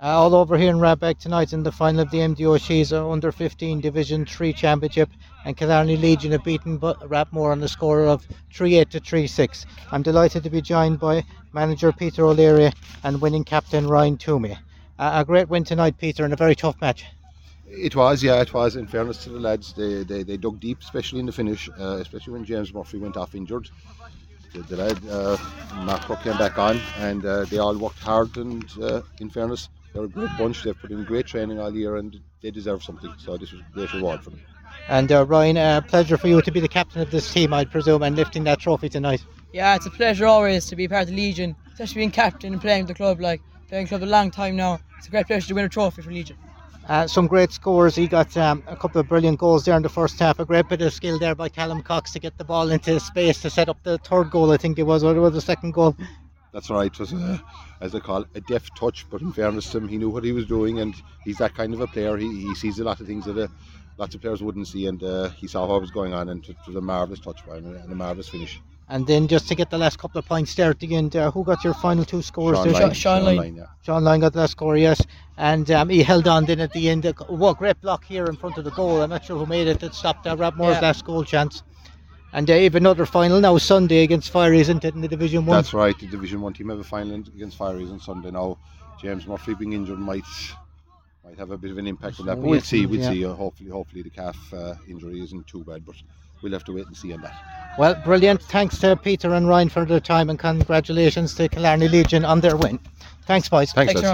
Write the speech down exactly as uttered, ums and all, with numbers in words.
Uh, all over here in Radbeck tonight in the final of the M D O Shiza Under fifteen Division three Championship, and Killarney Legion have beaten Rapmore on the score of three eight to three six. I'm delighted to be joined by manager Peter O'Leary and winning captain Ryan Toomey. Uh, a great win tonight, Peter, and a very tough match. It was, yeah, it was. In fairness to the lads, they they, they dug deep, especially in the finish, uh, especially when James Murphy went off injured. The, the lad, uh, Mark Crook came back on, and uh, they all worked hard, and uh, in fairness, they're a great bunch. They've put in great training all year, and they deserve something, so this was a great reward for them. And uh, Ryan, a uh, pleasure for you to be the captain of this team, I'd presume, and lifting that trophy tonight. Yeah, it's a pleasure always to be part of the Legion, especially being captain and playing with the club, like playing club a long time now. It's a great pleasure to win a trophy for Legion. Uh, some great scores. He got um, a couple of brilliant goals there in the first half. A great bit of skill there by Callum Cox to get the ball into space to set up the third goal, I think it was, or it was the second goal. That's right. It was, a, as they call it, a deft touch, but in fairness to him, he knew what he was doing, and he's that kind of a player. He, he sees a lot of things that uh, lots of players wouldn't see, and uh, he saw what was going on, and it was a marvellous touch by him and a marvellous finish. And then just to get the last couple of points there at the end, uh, who got your final two scores Sean there? Lyon, Sean, Sean Lyon. Lyon, yeah. Sean Lyon got the last score, yes. And um, he held on then at the end. Uh, what great block here in front of the goal. I'm not sure who made it that stopped uh, Rapmore's yeah. last goal chance. And uh, even another final now Sunday against Fire, isn't it, in the Division one? That's right, the Division one team have a final against Fire on Sunday now. James Murphy being injured might might have a bit of an impact on that, but we'll see, we'll yeah. see. Uh, hopefully, hopefully the calf uh, injury isn't too bad, but we'll have to wait and see on that. Well, brilliant. Thanks to Peter and Ryan for their time, and congratulations to Killarney Legion on their win. Thanks, boys. Thanks, Thanks